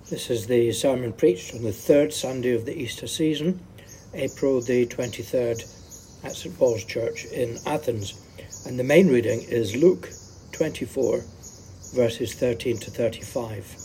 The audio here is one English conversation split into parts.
This is the sermon preached on the third Sunday of the Easter season, April the 23rd at St Paul's Church in Athens. And the main reading is Luke 24, verses 13 to 35.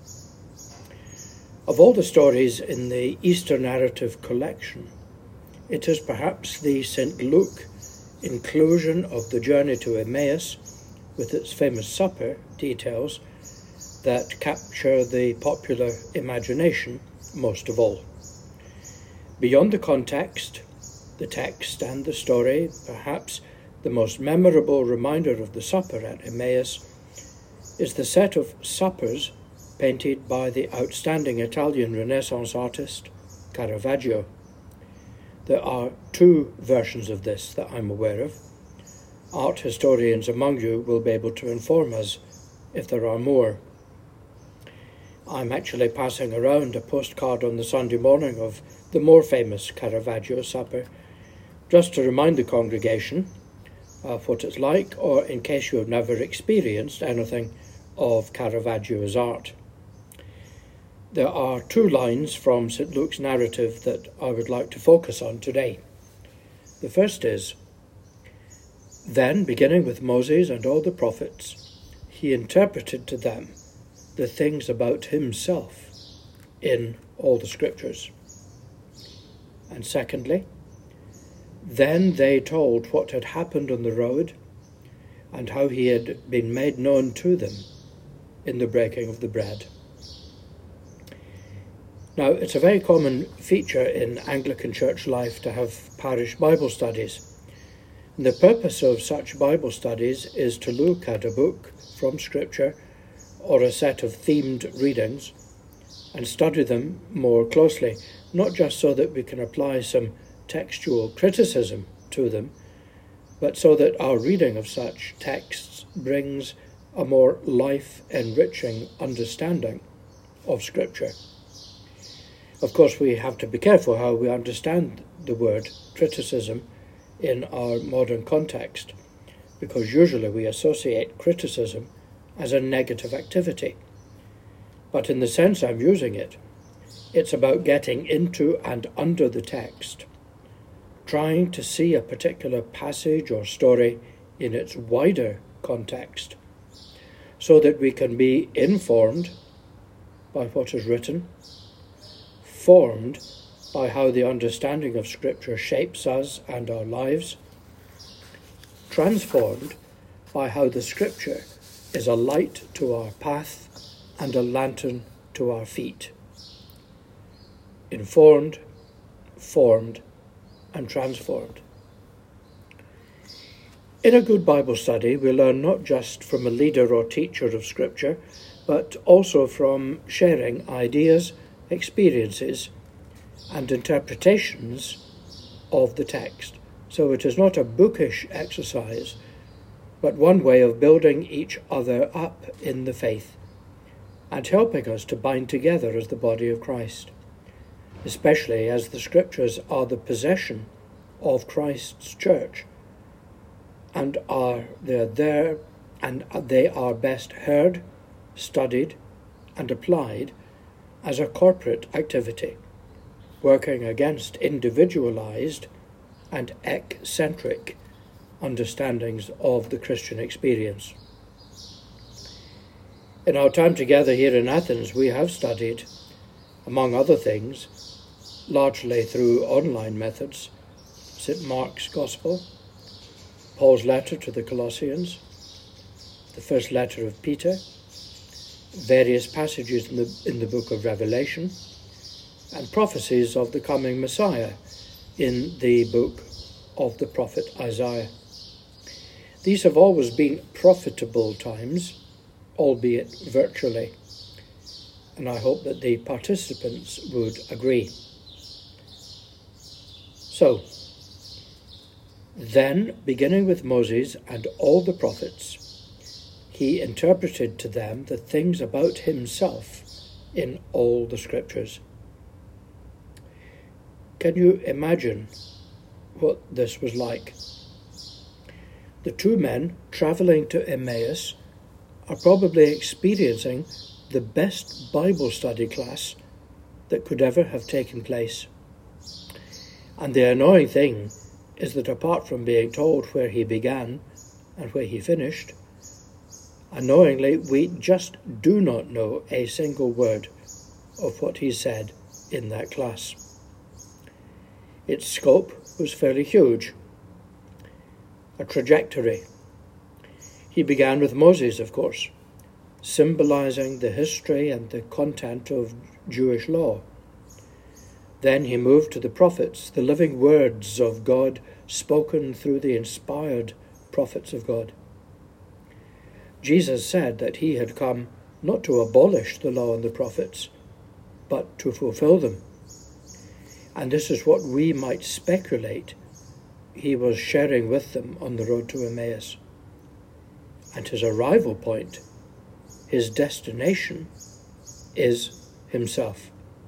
Of all the stories in the Easter narrative collection, it is perhaps the St Luke inclusion of the journey to Emmaus, with its famous supper details, that capture the popular imagination most of all. Beyond the context, the text and the story, perhaps the most memorable reminder of the supper at Emmaus is the set of suppers painted by the outstanding Italian Renaissance artist Caravaggio. There are two versions of this that I'm aware of. Art historians among you will be able to inform us if there are more. I'm actually passing around a postcard on the Sunday morning of the more famous Caravaggio supper, just to remind the congregation of what it's like, or in case you have never experienced anything of Caravaggio's art. There are two lines from St Luke's narrative that I would like to focus on today. The first is, "Then, beginning with Moses and all the prophets, he interpreted to them the things about himself in all the scriptures." And secondly, "Then they told what had happened on the road and how he had been made known to them in the breaking of the bread." Now, it's a very common feature in Anglican church life to have parish Bible studies. And the purpose of such Bible studies is to look at a book from Scripture or a set of themed readings and study them more closely, not just so that we can apply some textual criticism to them, but so that our reading of such texts brings a more life-enriching understanding of Scripture. Of course, we have to be careful how we understand the word criticism in our modern context, because usually we associate criticism as a negative activity. But in the sense I'm using it, it's about getting into and under the text, trying to see a particular passage or story in its wider context, so that we can be informed by what is written, formed by how the understanding of Scripture shapes us and our lives, transformed by how the Scripture is a light to our path and a lantern to our feet. Informed, formed, and transformed. In a good Bible study, we learn not just from a leader or teacher of Scripture, but also from sharing ideas, experiences, and interpretations of the text. So it is not a bookish exercise, but one way of building each other up in the faith and helping us to bind together as the body of Christ, especially as the Scriptures are the possession of Christ's church and they're there, and they are best heard, studied, and applied as a corporate activity, working against individualized and eccentric understandings of the Christian experience. In our time together here in Athens, we have studied, among other things, largely through online methods, St Mark's Gospel, Paul's letter to the Colossians, the first letter of Peter, various passages in the book of Revelation, and prophecies of the coming Messiah in the book of the prophet Isaiah. These have always been profitable times, albeit virtually, and I hope that the participants would agree. So, then, beginning with Moses and all the prophets, he interpreted to them the things about himself in all the Scriptures. Can you imagine what this was like? The two men travelling to Emmaus are probably experiencing the best Bible study class that could ever have taken place. And the annoying thing is that apart from being told where he began and where he finished, annoyingly, we just do not know a single word of what he said in that class. Its scope was fairly huge. A trajectory. He began with Moses, of course, symbolizing the history and the content of Jewish law. Then he moved to the prophets, the living words of God spoken through the inspired prophets of God. Jesus said that he had come not to abolish the law and the prophets, but to fulfill them. And this is what we might speculate he was sharing with them on the road to Emmaus. And his arrival point, his destination, is himself.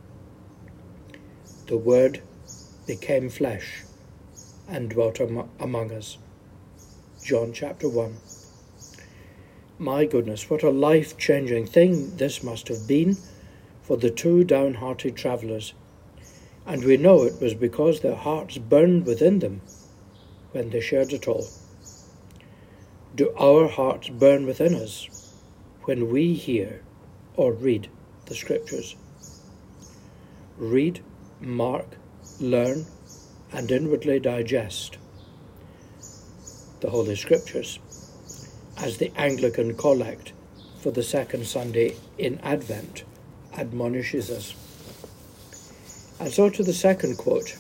The Word became flesh and dwelt among us. John chapter 1. My goodness, what a life-changing thing this must have been for the two downhearted travellers. And we know it was because their hearts burned within them when they shared it all. Do our hearts burn within us when we hear or read the Scriptures? Read, mark, learn, and inwardly digest the Holy Scriptures, as the Anglican Collect for the second Sunday in Advent admonishes us. And so to the second quote.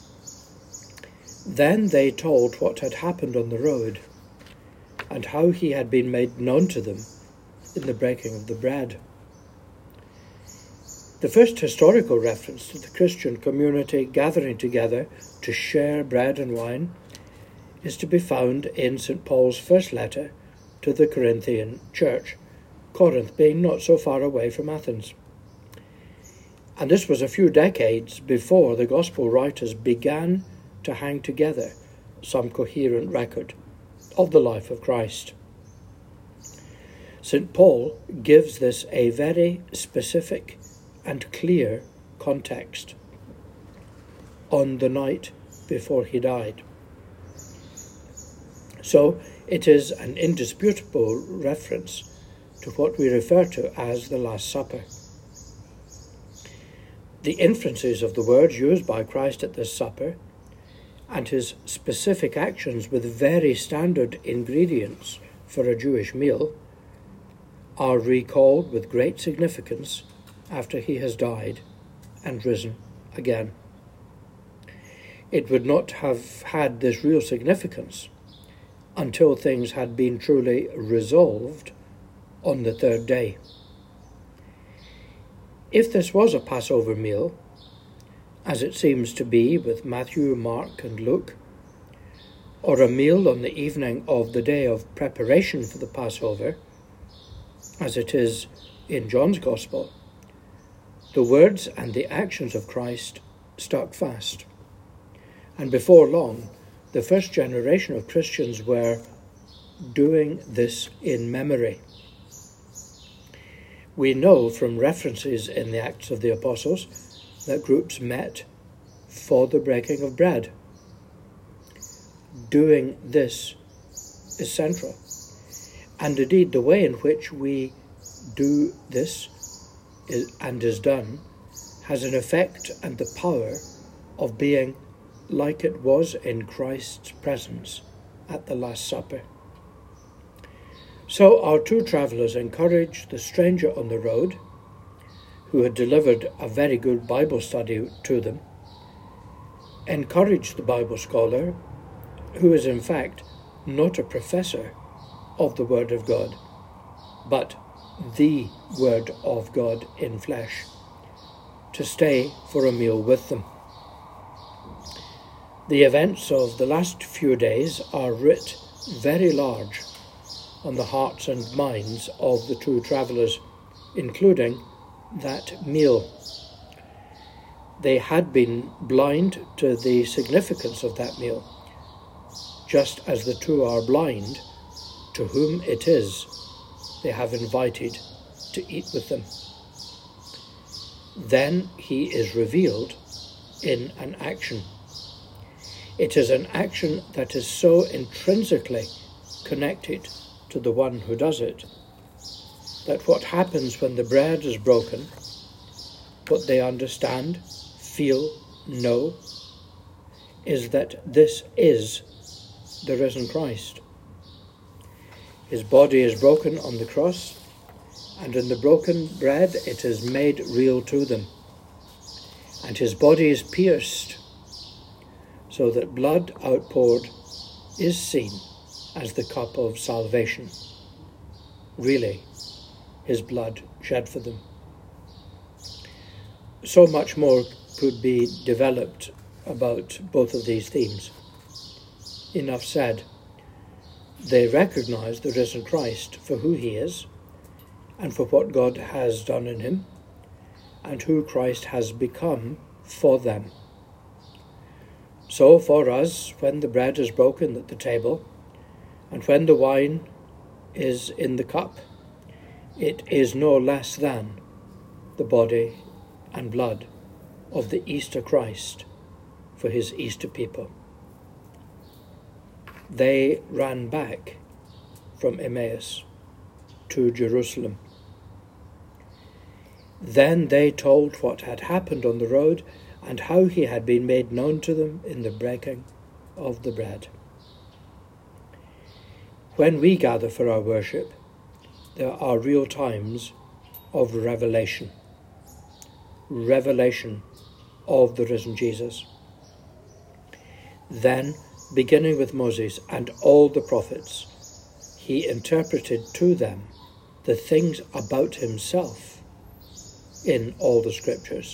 Then they told what had happened on the road, and how he had been made known to them in the breaking of the bread. The first historical reference to the Christian community gathering together to share bread and wine is to be found in St. Paul's first letter to the Corinthian church, Corinth being not so far away from Athens. And this was a few decades before the Gospel writers began to hang together some coherent record of the life of Christ. St. Paul gives this a very specific and clear context on the night before he died. So it is an indisputable reference to what we refer to as the Last Supper. The inferences of the words used by Christ at this supper and his specific actions with very standard ingredients for a Jewish meal are recalled with great significance after he has died and risen again. It would not have had this real significance until things had been truly resolved on the third day. If this was a Passover meal, as it seems to be with Matthew, Mark and Luke, or a meal on the evening of the day of preparation for the Passover, as it is in John's Gospel, the words and the actions of Christ stuck fast. And before long, the first generation of Christians were doing this in memory. We know from references in the Acts of the Apostles that groups met for the breaking of bread. Doing this is central. And indeed, the way in which we do this is done has an effect and the power of being like it was in Christ's presence at the Last Supper. So our two travellers encouraged the stranger on the road, who had delivered a very good Bible study to them, encouraged the Bible scholar, who is in fact not a professor of the Word of God, but the Word of God in flesh, to stay for a meal with them. The events of the last few days are writ very large on the hearts and minds of the two travellers, including that meal. They had been blind to the significance of that meal, just as the two are blind to whom it is they have invited to eat with them. Then he is revealed in an action. It is an action that is so intrinsically connected to the one who does it, that what happens when the bread is broken, what they understand, feel, know, is that this is the risen Christ. His body is broken on the cross, and in the broken bread it is made real to them. And his body is pierced, so that blood outpoured is seen as the cup of salvation. Really, his blood shed for them. So much more could be developed about both of these themes. Enough said. They recognize the risen Christ for who he is, and for what God has done in him, and who Christ has become for them. So for us, when the bread is broken at the table, and when the wine is in the cup, it is no less than the body and blood of the Easter Christ for his Easter people. They ran back from Emmaus to Jerusalem. Then they told what had happened on the road and how he had been made known to them in the breaking of the bread. When we gather for our worship, there are real times of revelation of the risen Jesus. Then, beginning with Moses and all the prophets, he interpreted to them the things about himself in all the scriptures.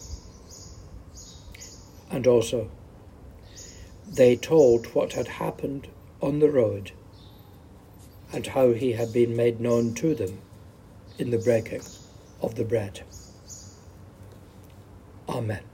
And also, they told what had happened on the road and how he had been made known to them in the breaking of the bread. Amen.